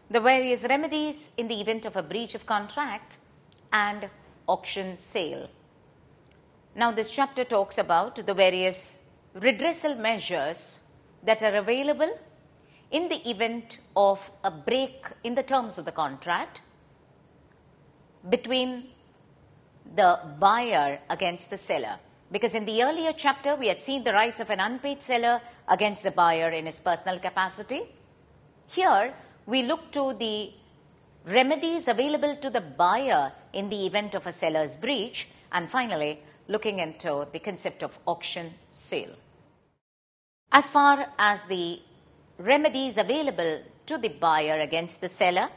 the various remedies in the event of a breach of contract and auction sale. Now, this chapter talks about the various redressal measures that are available in the event of a break in the terms of the contract between the buyer against the seller. Because in the earlier chapter, we had seen the rights of an unpaid seller against the buyer in his personal capacity. Here, we look to the remedies available to the buyer in the event of a seller's breach, and finally, looking into the concept of auction sale. As far as the remedies available to the buyer against the seller,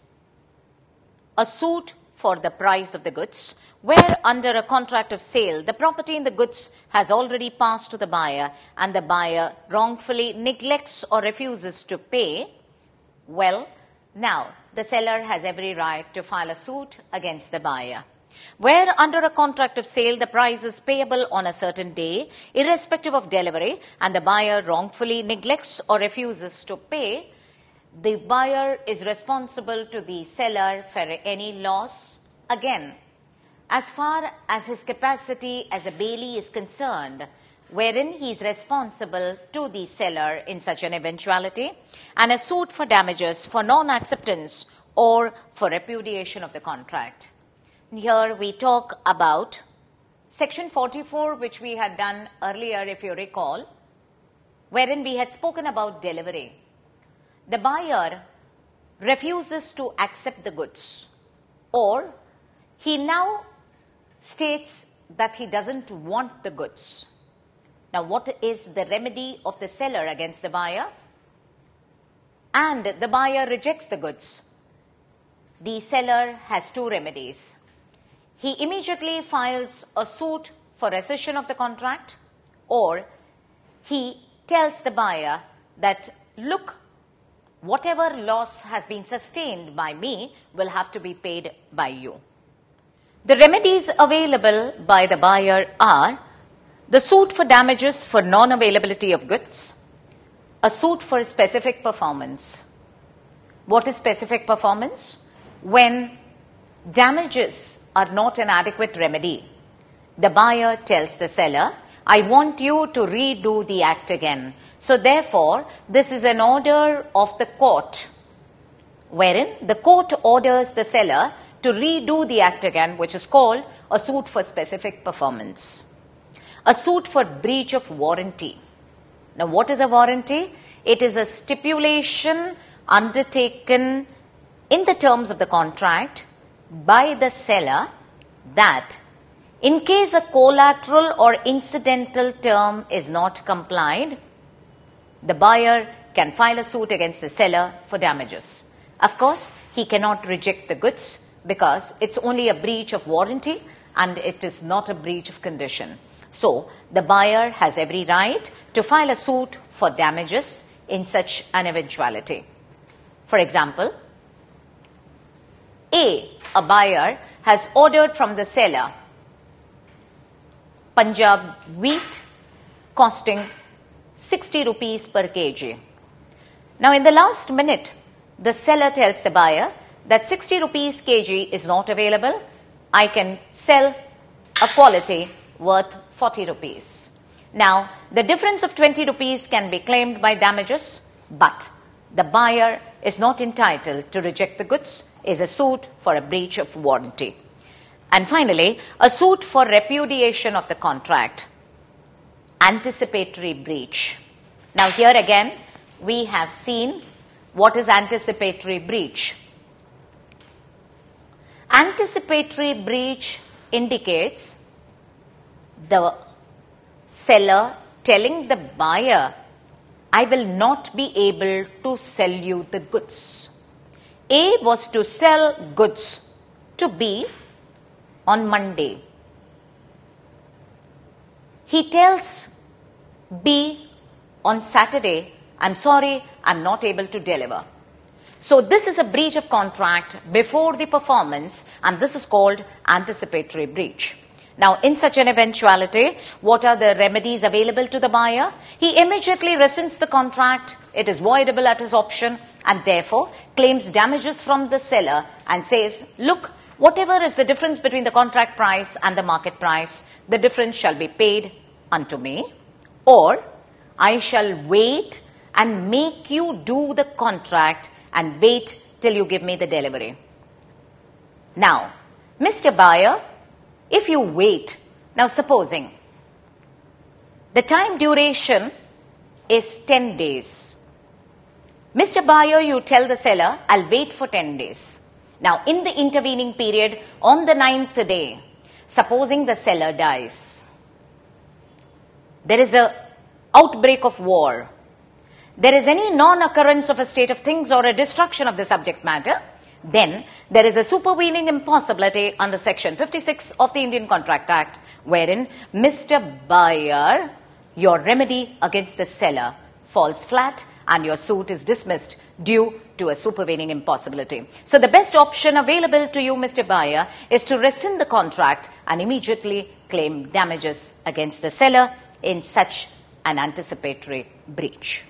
a suit for the price of the goods, where under a contract of sale, the property in the goods has already passed to the buyer and the buyer wrongfully neglects or refuses to pay, well, now the seller has every right to file a suit against the buyer. Where under a contract of sale, the price is payable on a certain day, irrespective of delivery, and the buyer wrongfully neglects or refuses to pay, the buyer is responsible to the seller for any loss. Again, as far as his capacity as a bailee is concerned, wherein he is responsible to the seller in such an eventuality, and a suit for damages for non-acceptance or for repudiation of the contract. Here we talk about Section 44, which we had done earlier, if you recall, wherein we had spoken about delivery. The buyer refuses to accept the goods, or he now states that he doesn't want the goods. Now, what is the remedy of the seller against the buyer? And the buyer rejects the goods. The seller has two remedies. He immediately files a suit for rescission of the contract, or he tells the buyer that, look, whatever loss has been sustained by me will have to be paid by you. The remedies available by the buyer are the suit for damages for non-availability of goods, a suit for specific performance. What is specific performance? When damages are not an adequate remedy, the buyer tells the seller, I want you to redo the act again. So therefore, this is an order of the court, wherein the court orders the seller to redo the act again, which is called a suit for specific performance. A suit for breach of warranty. Now, what is a warranty? It is a stipulation undertaken in the terms of the contract by the seller that in case a collateral or incidental term is not complied, the buyer can file a suit against the seller for damages. Of course, he cannot reject the goods because it's only a breach of warranty and it is not a breach of condition. So, the buyer has every right to file a suit for damages in such an eventuality. For example, A buyer has ordered from the seller Punjab wheat costing 60 rupees per kg. Now, in the last minute, the seller tells the buyer that 60 rupees kg is not available. I can sell a quality worth 40 rupees. Now, the difference of 20 rupees can be claimed by damages, but the buyer is not entitled to reject the goods, is a suit for a breach of warranty. And finally, a suit for repudiation of the contract, anticipatory breach. Now, here again, we have seen what is anticipatory breach. Anticipatory breach indicates the seller telling the buyer, I will not be able to sell you the goods. A was to sell goods to B on Monday. He tells B on Saturday, I'm sorry, I'm not able to deliver. So this is a breach of contract before the performance, and this is called anticipatory breach. Now, in such an eventuality, what are the remedies available to the buyer? He immediately rescinds the contract it is voidable at his option, and therefore claims damages from the seller and says, look, whatever is the difference between the contract price and the market price, the difference shall be paid unto me, or I shall wait and make you do the contract and wait till you give me the delivery. Now, Mr. Buyer, if you wait, now supposing the time duration is 10 days. Mr. Buyer, you tell the seller, I'll wait for 10 days. Now, in the intervening period, on the 9th day, supposing the seller dies, there is an outbreak of war, there is any non-occurrence of a state of things or a destruction of the subject matter, then there is a supervening impossibility under Section 56 of the Indian Contract Act, wherein Mr. Buyer, your remedy against the seller falls flat and your suit is dismissed due to a supervening impossibility. So the best option available to you, Mr. Buyer, is to rescind the contract and immediately claim damages against the seller in such an anticipatory breach.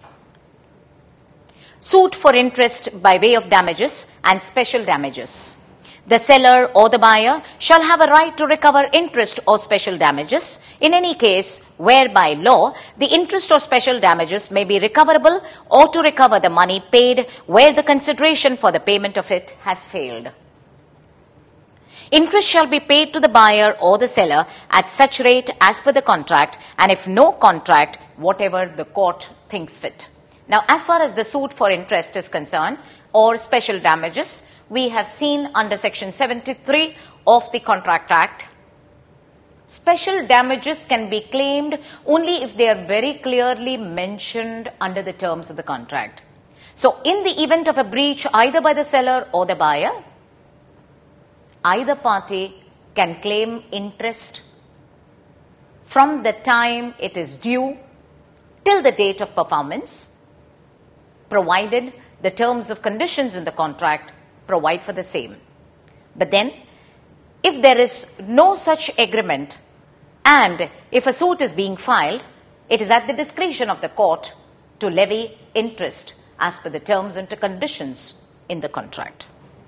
Suit for interest by way of damages and special damages. The seller or the buyer shall have a right to recover interest or special damages in any case where by law the interest or special damages may be recoverable, or to recover the money paid where the consideration for the payment of it has failed. Interest shall be paid to the buyer or the seller at such rate as per the contract, and if no contract, whatever the court thinks fit. Now, as far as the suit for interest is concerned, or special damages, we have seen under Section 73 of the Contract Act, special damages can be claimed only if they are very clearly mentioned under the terms of the contract. So, in the event of a breach either by the seller or the buyer, either party can claim interest from the time it is due till the date of performance, provided the terms of conditions in the contract provide for the same. But then, if there is no such agreement and if a suit is being filed, it is at the discretion of the court to levy interest as per the terms and conditions in the contract.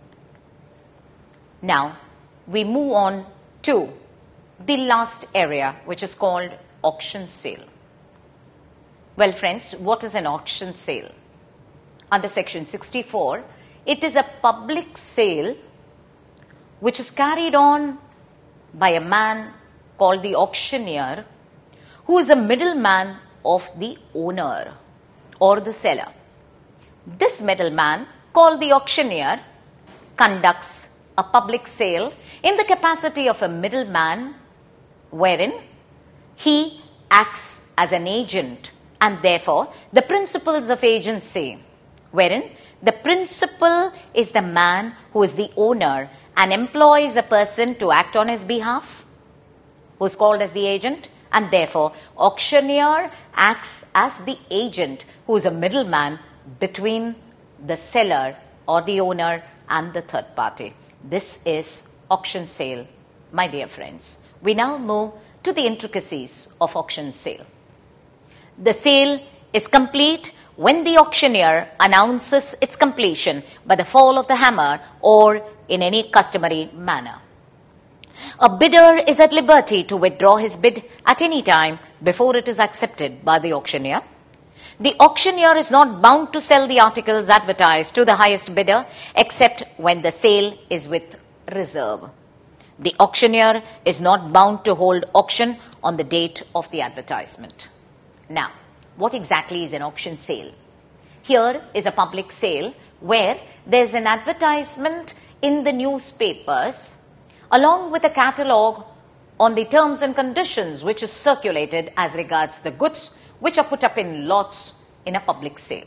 Now, we move on to the last area, which is called auction sale. Well, friends, what is an auction sale? Under Section 64, it is a public sale which is carried on by a man called the auctioneer, who is a middleman of the owner or the seller. This middleman, called the auctioneer, conducts a public sale in the capacity of a middleman, wherein he acts as an agent, and therefore the principles of agency, wherein the principal is the man who is the owner and employs a person to act on his behalf, who is called as the agent, and therefore auctioneer acts as the agent who is a middleman between the seller or the owner and the third party. This is auction sale, my dear friends. We now move to the intricacies of auction sale. The sale is complete when the auctioneer announces its completion by the fall of the hammer or in any customary manner. A bidder is at liberty to withdraw his bid at any time before it is accepted by the auctioneer. The auctioneer is not bound to sell the articles advertised to the highest bidder except when the sale is with reserve. The auctioneer is not bound to hold auction on the date of the advertisement. Now, what exactly is an auction sale? Here is a public sale where there is an advertisement in the newspapers along with a catalogue on the terms and conditions which is circulated as regards the goods which are put up in lots in a public sale.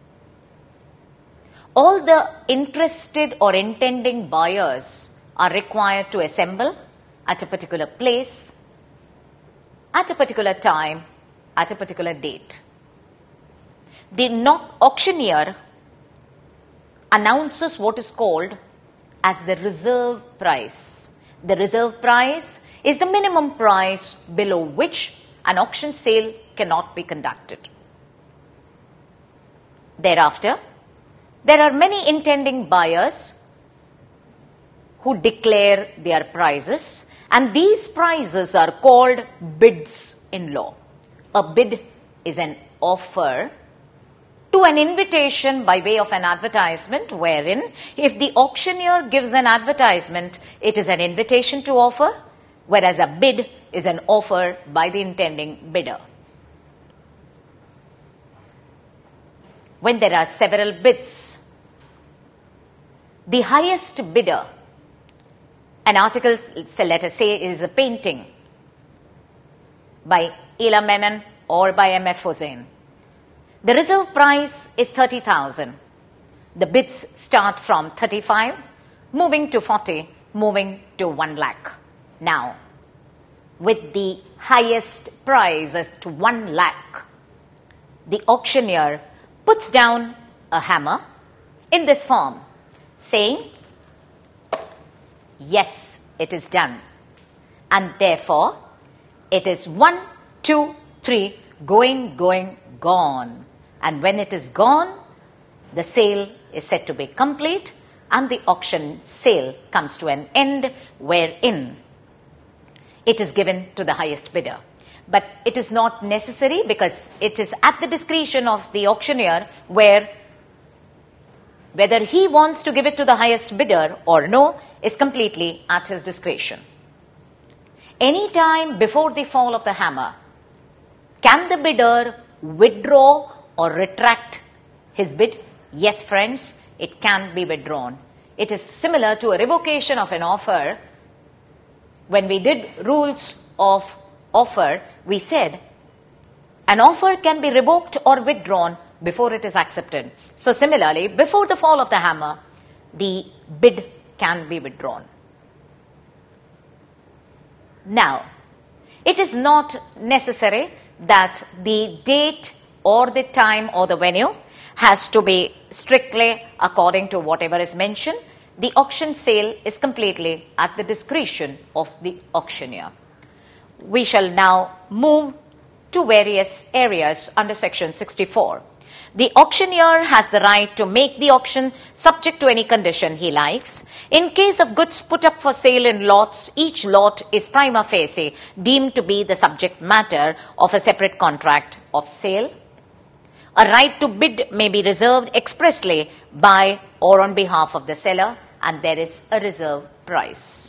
All the interested or intending buyers are required to assemble at a particular place, at a particular time, at a particular date. The auctioneer announces what is called as the reserve price. The reserve price is the minimum price below which an auction sale cannot be conducted. Thereafter, there are many intending buyers who declare their prices, and these prices are called bids in law. A bid is an offer to an invitation by way of an advertisement, wherein if the auctioneer gives an advertisement, it is an invitation to offer, whereas a bid is an offer by the intending bidder. When there are several bids, the highest bidder, an article, let us say, is a painting by Ela Menon or by M.F. Hussain. The reserve price is 30,000. The bids start from 35, moving to 40, moving to 1 lakh. Now, with the highest price as to 1 lakh, the auctioneer puts down a hammer in this form, saying, yes, it is done. And therefore, it is 1, 2, 3, going, gone. And when it is gone, the sale is said to be complete and the auction sale comes to an end, wherein it is given to the highest bidder. But it is not necessary, because it is at the discretion of the auctioneer whether he wants to give it to the highest bidder or no is completely at his discretion. Any time before the fall of the hammer, can the bidder withdraw or retract his bid? Yes, friends, it can be withdrawn. It is similar to a revocation of an offer. When we did rules of offer, we said an offer can be revoked or withdrawn before it is accepted. So similarly, before the fall of the hammer, the bid can be withdrawn. Now, it is not necessary that the date or the time or the venue has to be strictly according to whatever is mentioned. The auction sale is completely at the discretion of the auctioneer. We shall now move to various areas under section 64. The auctioneer has the right to make the auction subject to any condition he likes. In case of goods put up for sale in lots, each lot is prima facie deemed to be the subject matter of a separate contract of sale. A right to bid may be reserved expressly by or on behalf of the seller, and there is a reserve price.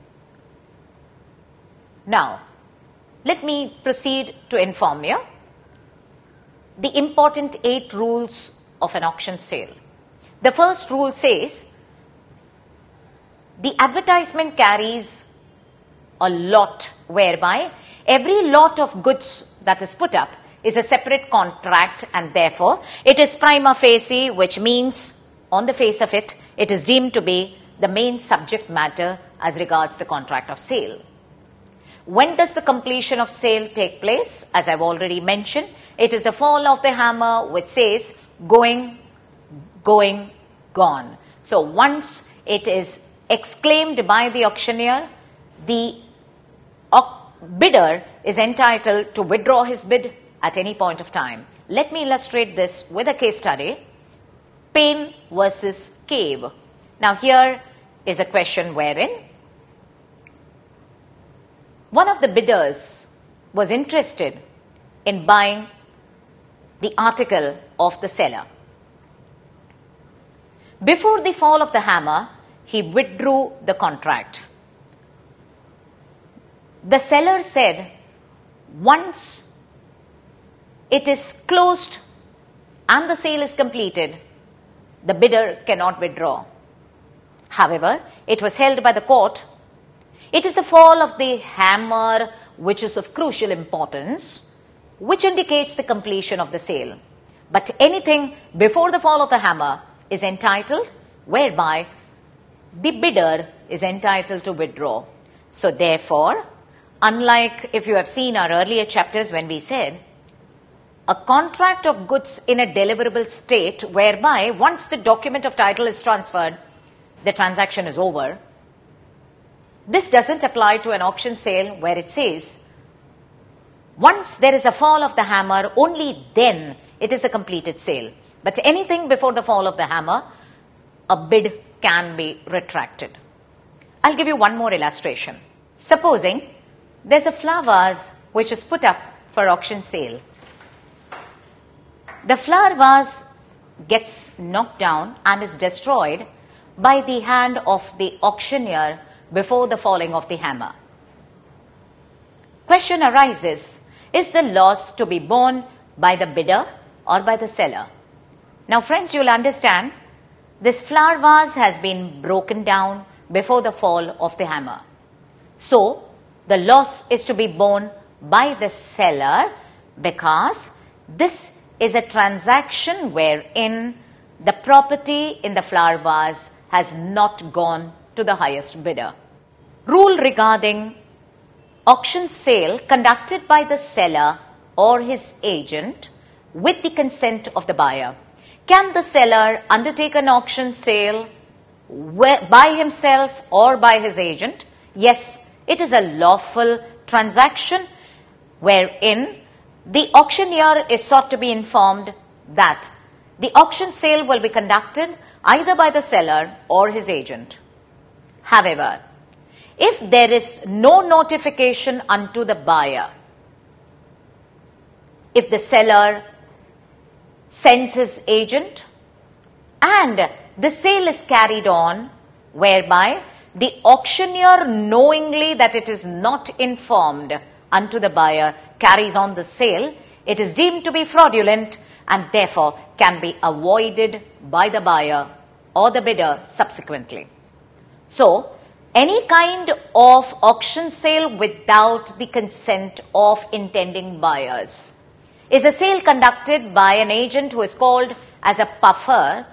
Now, let me proceed to inform you the important 8 rules of an auction sale. The first rule says the advertisement carries a lot, whereby every lot of goods that is put up is a separate contract, and therefore it is prima facie, which means on the face of it, it is deemed to be the main subject matter as regards the contract of sale. When does the completion of sale take place? As I've already mentioned, it is the fall of the hammer which says going, gone. So once it is exclaimed by the auctioneer, the bidder is entitled to withdraw his bid at any point of time. Let me illustrate this with a case study. Payne versus Cave. Now here is a question wherein one of the bidders was interested in buying the article of the seller. Before the fall of the hammer, he withdrew the contract. The seller said, once it is closed and the sale is completed, the bidder cannot withdraw. However, it was held by the court. It is the fall of the hammer which is of crucial importance, which indicates the completion of the sale. But anything before the fall of the hammer is entitled, whereby the bidder is entitled to withdraw. So therefore, unlike if you have seen our earlier chapters when we said, a contract of goods in a deliverable state, whereby once the document of title is transferred, the transaction is over. This doesn't apply to an auction sale where it says, once there is a fall of the hammer, only then it is a completed sale. But anything before the fall of the hammer, a bid can be retracted. I'll give you one more illustration. Supposing there's a flower vase which is put up for auction sale. The flower vase gets knocked down and is destroyed by the hand of the auctioneer before the falling of the hammer. Question arises, is the loss to be borne by the bidder or by the seller? Now friends, you'll understand this flower vase has been broken down before the fall of the hammer. So, the loss is to be borne by the seller because this is a transaction wherein the property in the flower vase has not gone to the highest bidder. Rule regarding auction sale conducted by the seller or his agent with the consent of the buyer. Can the seller undertake an auction sale by himself or by his agent? Yes, it is a lawful transaction wherein the auctioneer is sought to be informed that the auction sale will be conducted either by the seller or his agent. However, if there is no notification unto the buyer, if the seller sends his agent and the sale is carried on whereby the auctioneer, knowingly that it is not informed unto the buyer, carries on the sale, it is deemed to be fraudulent and therefore can be avoided by the buyer or the bidder subsequently. So, any kind of auction sale without the consent of intending buyers is a sale conducted by an agent who is called as a puffer,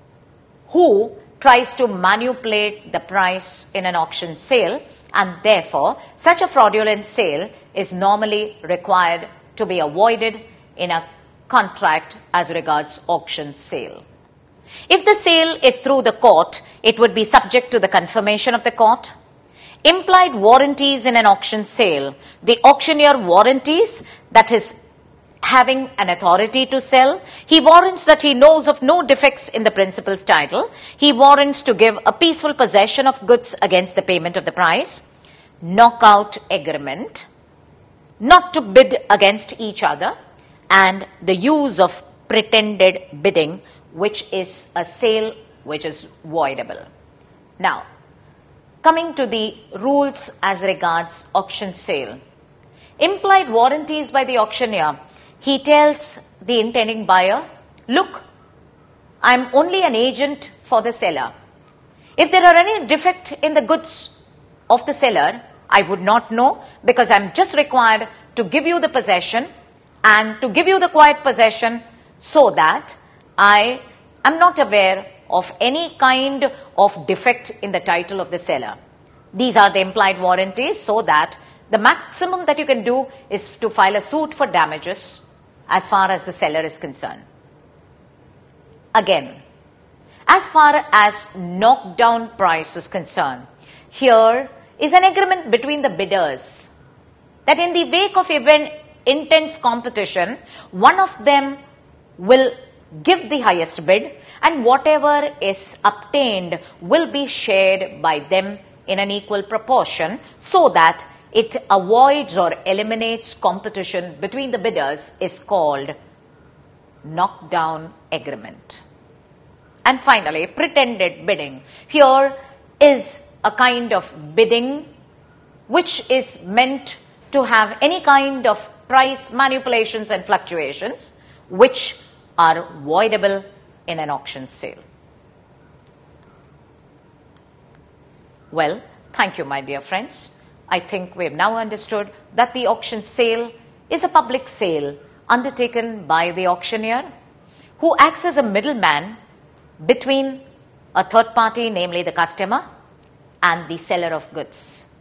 who tries to manipulate the price in an auction sale, and therefore such a fraudulent sale is normally required to be avoided in a contract as regards auction sale. If the sale is through the court, it would be subject to the confirmation of the court. Implied warranties in an auction sale. The auctioneer warranties, that is, having an authority to sell. He warrants that he knows of no defects in the principal's title. He warrants to give a peaceful possession of goods against the payment of the price. Knockout agreement. Not to bid against each other. And the use of pretended bidding, which is a sale which is voidable. Now, coming to the rules as regards auction sale. Implied warranties by the auctioneer. He tells the intending buyer, look, I am only an agent for the seller. If there are any defect in the goods of the seller, I would not know, because I am just required to give you the possession and to give you the quiet possession so that I am not aware of any kind of defect in the title of the seller. These are the implied warranties, so that the maximum that you can do is to file a suit for damages as far as the seller is concerned. Again, as far as knockdown price is concerned, here is an agreement between the bidders that in the wake of intense competition, one of them will give the highest bid and whatever is obtained will be shared by them in an equal proportion, so that it avoids or eliminates competition between the bidders, is called knockdown agreement. And finally, pretended bidding. Here is a kind of bidding which is meant to have any kind of price manipulations and fluctuations which are voidable in an auction sale. Well, thank you, my dear friends. I think we have now understood that the auction sale is a public sale undertaken by the auctioneer, who acts as a middleman between a third party, namely the customer, and the seller of goods.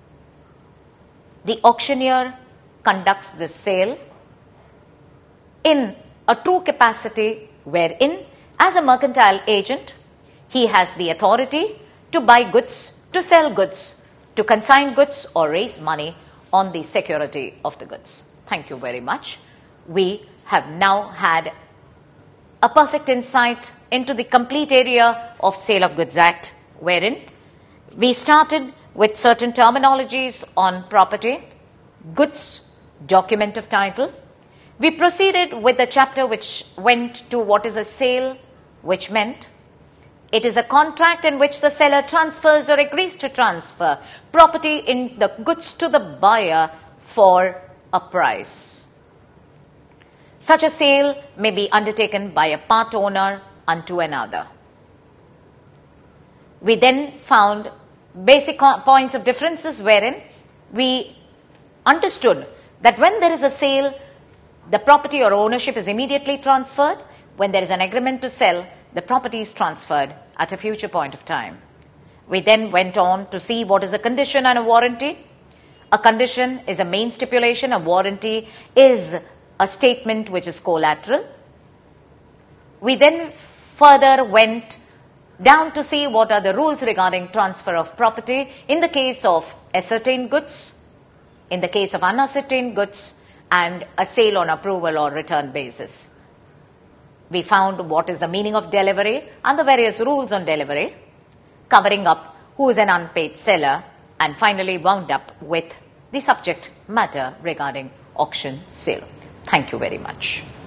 The auctioneer conducts this sale in a true capacity wherein, as a mercantile agent, he has the authority to buy goods, to sell goods, to consign goods or raise money on the security of the goods. Thank you very much. We have now had a perfect insight into the complete area of Sale of Goods Act, wherein we started with certain terminologies on property, goods, document of title. We proceeded with the chapter which went to what is a sale, which meant it is a contract in which the seller transfers or agrees to transfer property in the goods to the buyer for a price. Such a sale may be undertaken by a part owner unto another. We then found basic points of differences wherein we understood that when there is a sale, the property or ownership is immediately transferred. When there is an agreement to sell, the property is transferred at a future point of time. We then went on to see what is a condition and a warranty. A condition is a main stipulation. A warranty is a statement which is collateral. We then further went down to see what are the rules regarding transfer of property in the case of ascertained goods, in the case of unascertained goods, and a sale on approval or return basis. We found what is the meaning of delivery and the various rules on delivery, covering up who is an unpaid seller, and finally wound up with the subject matter regarding auction sale. Thank you very much.